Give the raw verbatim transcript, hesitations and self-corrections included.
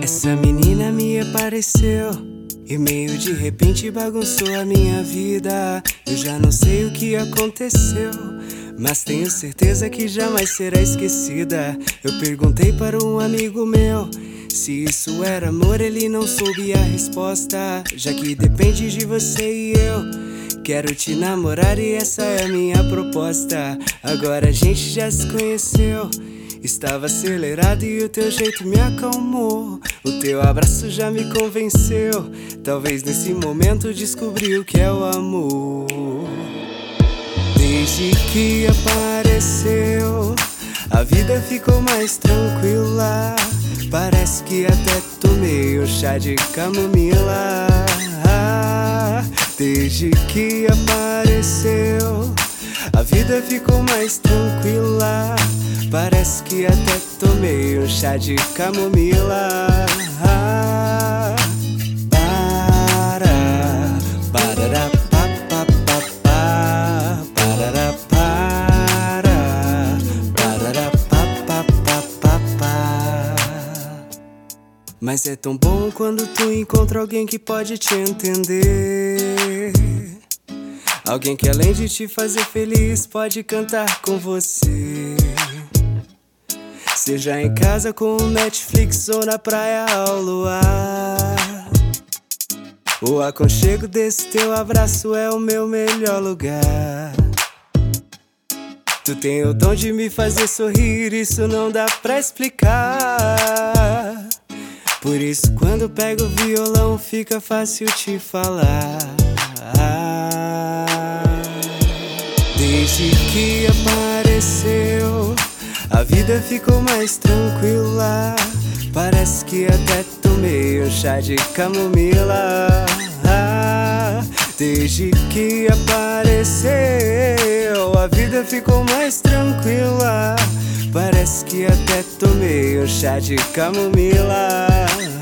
Essa menina me apareceu e meio de repente bagunçou a minha vida. Eu já não sei o que aconteceu, mas tenho certeza que jamais será esquecida. Eu perguntei para um amigo meu se isso era amor, ele não soube a resposta. Já que depende de você e eu quero te namorar e essa é a minha proposta. Agora a gente já se conheceu, estava acelerado e o teu jeito me acalmou. O teu abraço já me convenceu, talvez nesse momento descobri o que é o amor. Desde que apareceu, a vida ficou mais tranquila. Parece que até tomei um chá de camomila. Desde que apareceu, a vida ficou mais tranquila. Parece que até tomei um chá de camomila. Para, parará, pa, pa, pa, pa, parará, para, parará, pa, pa, pa, pa, pa. Mas é tão bom quando tu encontra alguém que pode te entender, alguém que além de te fazer feliz pode cantar com você. Seja em casa com o Netflix ou na praia ao luar, o aconchego desse teu abraço é o meu melhor lugar. Tu tem o dom de me fazer sorrir, isso não dá pra explicar. Por isso quando pego o violão fica fácil te falar. Desde que apareceu, a vida ficou mais tranquila. Parece que até tomei um chá de camomila. Desde que apareceu, a vida ficou mais tranquila. Parece que até tomei um chá de camomila.